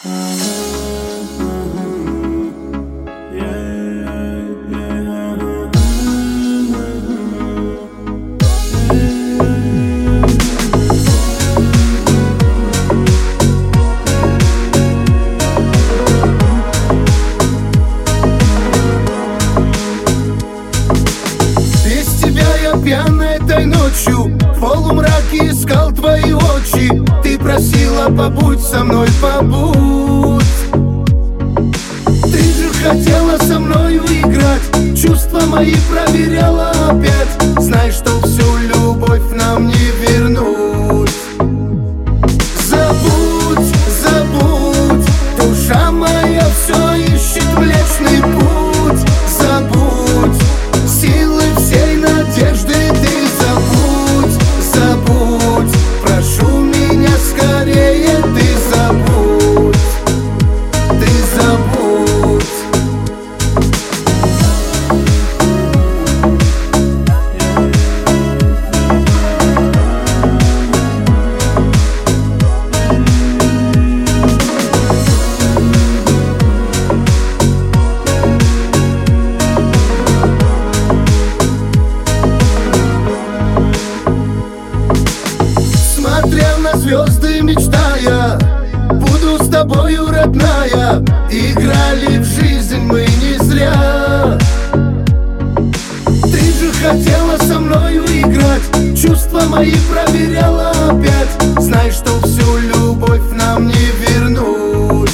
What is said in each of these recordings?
Пьяной этой ночью в полумраке искал твои очи. Ты просила: побудь со мной, побудь. Ты же хотела со мною играть, чувства мои проверяла опять. Знай, что всю любовь нам не вернуть. Забудь, забудь, душа моя все ищет Млечный Путь. Забудь, силы всей надежды ты забудь, забудь. Прошу меня скорее, ты забудь, ты забудь. Смотрел на звезды, мечтая: буду с тобою, родная. Играли в жизнь мы не зря. Ты же хотела со мною играть, чувства мои проверяла опять. Знай, что всю любовь нам не вернуть.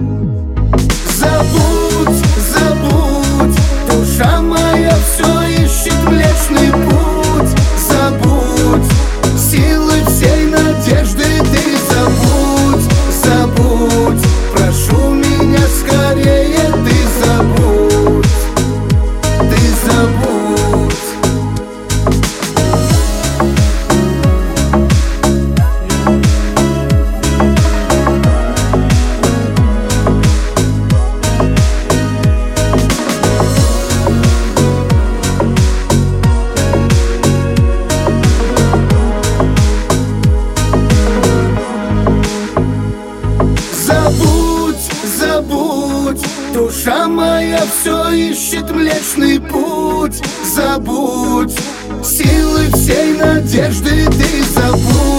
Забудь, забудь, душа моя все ищет Млечный Путь. Забудь, силы всей надежды ты забудь, забудь. Прошу меня скорее, ты забудь, ты забудь. Забудь, забудь, душа моя все ищет Млечный Путь. Забудь, силы всей надежды ты забудь.